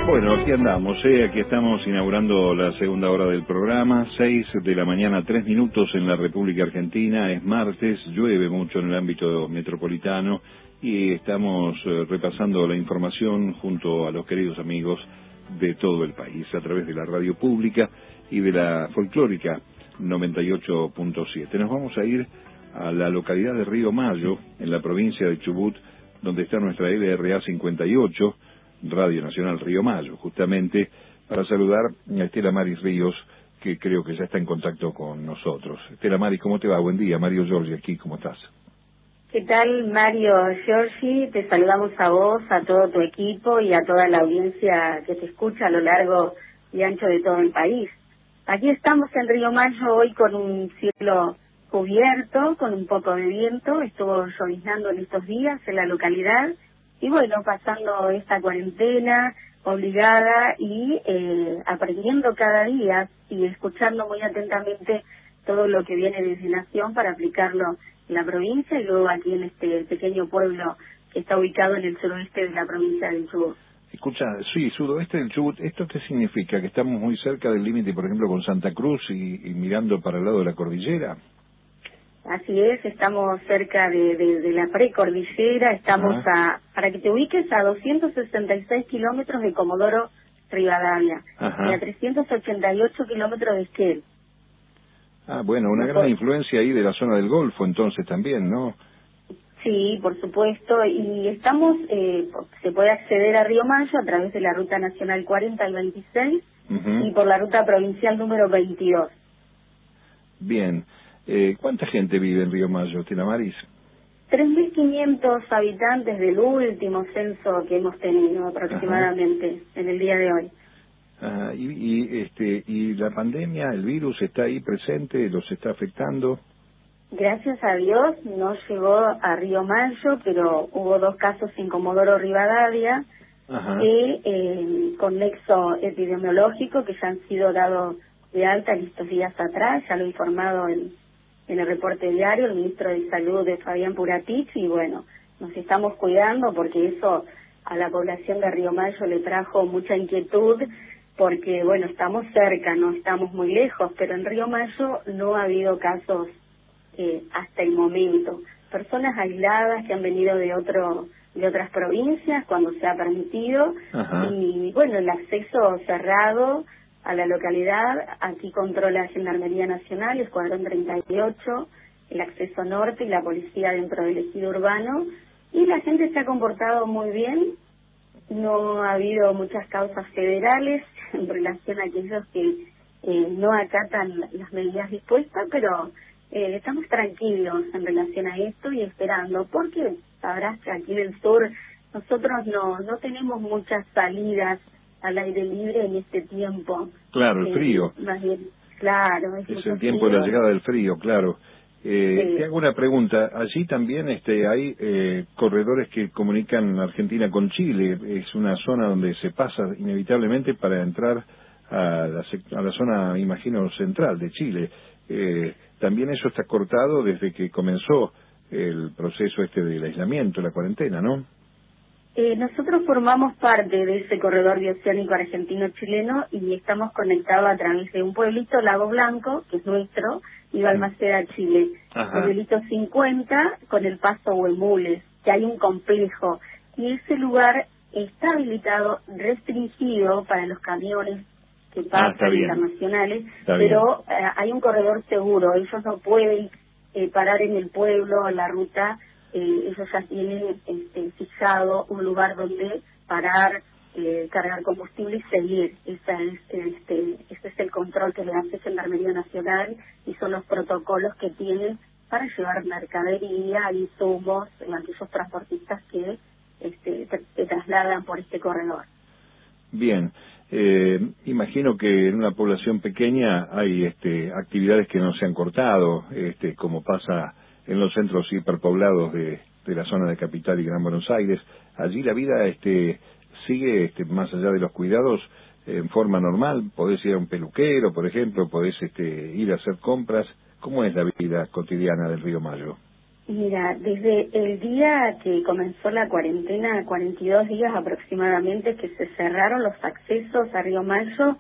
Bueno, aquí andamos, aquí estamos inaugurando la segunda hora del programa, 6 de la mañana, 3 minutos en la República Argentina, es martes, llueve mucho en el ámbito metropolitano y estamos repasando la información junto a los queridos amigos de todo el país, a través de la radio pública y de la folclórica 98.7. Nos vamos a ir a la localidad de Río Mayo, en la provincia de Chubut, donde está nuestra LRA 58, Radio Nacional Río Mayo, justamente para saludar a Estela Maris Ríos, que creo que ya está en contacto con nosotros. Estela Maris, ¿cómo te va? Buen día. Mario Giorgi aquí, ¿cómo estás? ¿Qué tal, Mario Giorgi? Te saludamos a vos, a todo tu equipo y a toda la audiencia que te escucha a lo largo y ancho de todo el país. Aquí estamos en Río Mayo hoy con un cielo cubierto, con un poco de viento. Estuvo lloviznando en estos días en la localidad. Y bueno, pasando esta cuarentena obligada y aprendiendo cada día y escuchando muy atentamente todo lo que viene desde Nación para aplicarlo en la provincia y luego aquí en este pequeño pueblo que está ubicado en el suroeste de la provincia del Chubut. Escucha, sí, sudoeste del Chubut, ¿esto qué significa? ¿Que estamos muy cerca del límite, por ejemplo, con Santa Cruz y mirando para el lado de la cordillera? Así es, estamos cerca de la precordillera, estamos para que te ubiques, a 266 kilómetros de Comodoro Rivadavia y a 388 kilómetros de Esquel. Ah, bueno, una gran influencia ahí de la zona del Golfo entonces también, ¿no? Sí, por supuesto, y estamos, se puede acceder a Río Mayo a través de la Ruta Nacional 40 y 26 y por la Ruta Provincial número 22. Bien. ¿Cuánta gente vive en Río Mayo, Estela Maris? 3.500 habitantes del último censo que hemos tenido aproximadamente en el día de hoy. ¿Y la pandemia, el virus está ahí presente, los está afectando? Gracias a Dios no llegó a Río Mayo, pero hubo 2 casos en Comodoro Rivadavia con nexo epidemiológico que ya han sido dados de alta en estos días atrás, ya lo he informado en el reporte diario el ministro de Salud de Fabián Puratich, y bueno, nos estamos cuidando porque eso a la población de Río Mayo le trajo mucha inquietud, porque bueno, estamos cerca, no estamos muy lejos, pero en Río Mayo no ha habido casos hasta el momento. Personas aisladas que han venido de otras provincias cuando se ha permitido, y bueno, el acceso cerrado a la localidad, aquí controla Gendarmería Nacional, Escuadrón 38, el acceso norte y la policía dentro del ejido urbano, y la gente se ha comportado muy bien, no ha habido muchas causas federales en relación a aquellos que no acatan las medidas dispuestas, pero estamos tranquilos en relación a esto y esperando, porque sabrás que aquí en el sur nosotros no tenemos muchas salidas al aire libre en este tiempo. Claro, el frío. Más bien, claro. Es el tiempo de la llegada del frío, claro. Te hago una pregunta. Allí también hay corredores que comunican Argentina con Chile. Es una zona donde se pasa inevitablemente para entrar a la zona, imagino, central de Chile. También eso está cortado desde que comenzó el proceso del aislamiento, la cuarentena, ¿no? Nosotros formamos parte de ese corredor bioceánico argentino-chileno y estamos conectados a través de un pueblito, Lago Blanco, que es nuestro, y Balmaceda, Chile. El pueblito 50 con el paso Huemules, que hay un complejo. Y ese lugar está habilitado, restringido para los camiones que pasan internacionales, pero hay un corredor seguro. Ellos no pueden parar en el pueblo, en la ruta. Ellos ya tienen fijado un lugar donde parar, cargar combustible y seguir. Ese es el control que le hace Gendarmería Nacional y son los protocolos que tienen para llevar mercadería, insumos, aquellos transportistas que se trasladan por este corredor. Bien. Imagino que en una población pequeña hay actividades que no se han cortado, como pasa en los centros hiperpoblados de la zona de Capital y Gran Buenos Aires. Allí la vida sigue, más allá de los cuidados, en forma normal. Podés ir a un peluquero, por ejemplo, podés ir a hacer compras. ¿Cómo es la vida cotidiana del Río Mayo? Mira, desde el día que comenzó la cuarentena, 42 días aproximadamente que se cerraron los accesos a Río Mayo,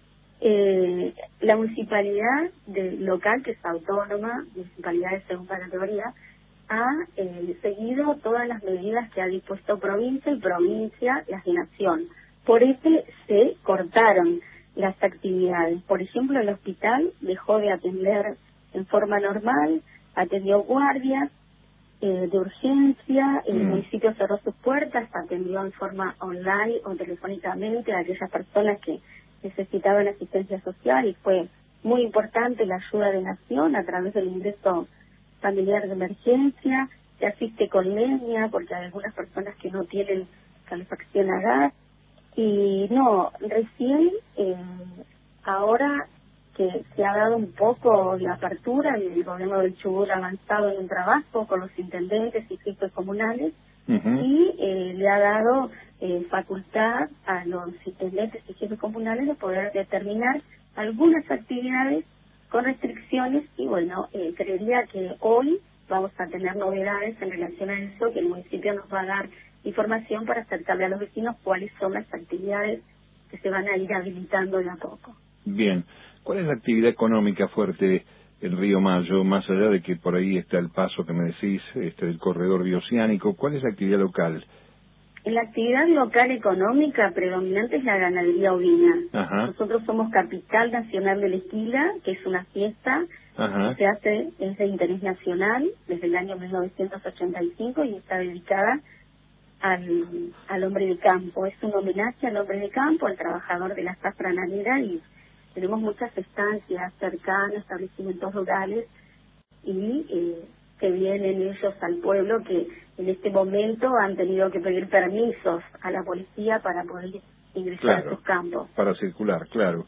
la municipalidad local, que es autónoma, municipalidad de segunda categoría, ha seguido todas las medidas que ha dispuesto provincia y provincia, las de nación. Por ende se cortaron las actividades. Por ejemplo, el hospital dejó de atender en forma normal, atendió guardias de urgencia, el municipio cerró sus puertas, atendió en forma online o telefónicamente a aquellas personas que necesitaban asistencia social, y fue muy importante la ayuda de nación a través del ingreso familiar de emergencia. Se asiste con leña porque hay algunas personas que no tienen calefacción a gas. Y no, recién ahora que se ha dado un poco la apertura, y el gobierno del Chubut ha avanzado en un trabajo con los intendentes y jefes comunales, y le ha dado facultad a los intendentes y jefes comunales de poder determinar algunas actividades con restricciones. Y bueno, creería que hoy vamos a tener novedades en relación a eso, que el municipio nos va a dar información para acercarle a los vecinos cuáles son las actividades que se van a ir habilitando de a poco. Bien, ¿cuál es la actividad económica fuerte en Río Mayo, más allá de que por ahí está el paso que me decís, del corredor bioceánico? ¿Cuál es la actividad local? La actividad local económica predominante es la ganadería ovina. Ajá. Nosotros somos capital nacional de la esquila, que es una fiesta que se hace, es de interés nacional desde el año 1985 y está dedicada al hombre de campo. Es un homenaje al hombre de campo, al trabajador de la zafra nanera, y tenemos muchas estancias cercanas, establecimientos rurales, y que vienen ellos al pueblo, que en este momento han tenido que pedir permisos a la policía para poder ingresar a sus campos. Para circular, claro.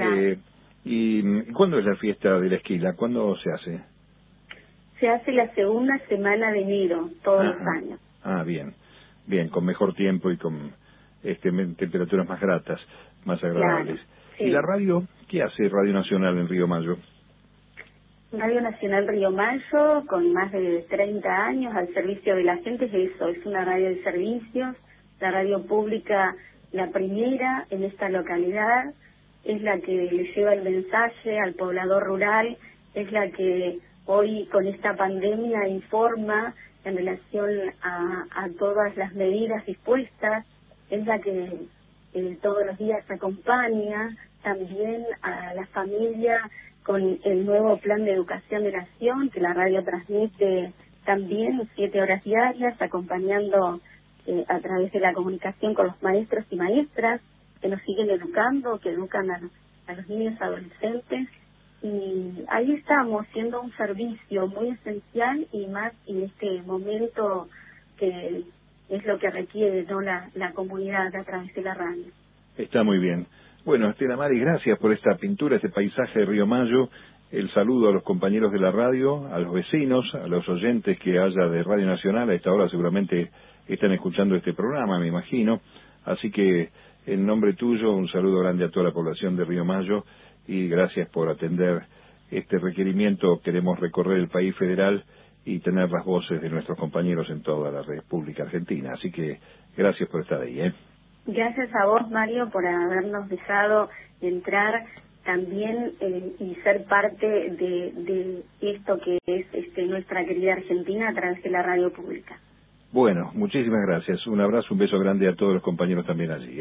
¿Y cuándo es la fiesta de la esquila? ¿Cuándo se hace? Se hace la segunda semana de enero, todos los años. Ah, bien. Bien, con mejor tiempo y con temperaturas más gratas, más agradables. Claro, sí. ¿Y la radio? ¿Qué hace Radio Nacional en Río Mayo? Radio Nacional Río Mayo, con más de 30 años al servicio de la gente, es una radio de servicios, la radio pública, la primera en esta localidad, es la que le lleva el mensaje al poblador rural, es la que hoy con esta pandemia informa en relación a todas las medidas dispuestas, es la que todos los días acompaña también a la familia con el nuevo plan de educación de nación, que la radio transmite también 7 horas diarias, acompañando a través de la comunicación con los maestros y maestras que nos siguen educando, que educan a los niños y adolescentes. Y ahí estamos, siendo un servicio muy esencial, y más en este momento que es lo que requiere, ¿no?, la comunidad a través de la radio. Está muy bien. Bueno, Estela Maris, gracias por esta pintura, este paisaje de Río Mayo. El saludo a los compañeros de la radio, a los vecinos, a los oyentes que haya de Radio Nacional. A esta hora seguramente están escuchando este programa, me imagino. Así que, en nombre tuyo, un saludo grande a toda la población de Río Mayo, y gracias por atender este requerimiento. Queremos recorrer el país federal y tener las voces de nuestros compañeros en toda la República Argentina. Así que gracias por estar ahí. Gracias a vos, Mario, por habernos dejado entrar también y ser parte de esto que es nuestra querida Argentina a través de la radio pública. Bueno, muchísimas gracias. Un abrazo, un beso grande a todos los compañeros también allí.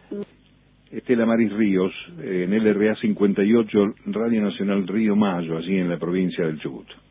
Estela Maris Ríos, en LRA 58, Radio Nacional Río Mayo, allí en la provincia del Chubut.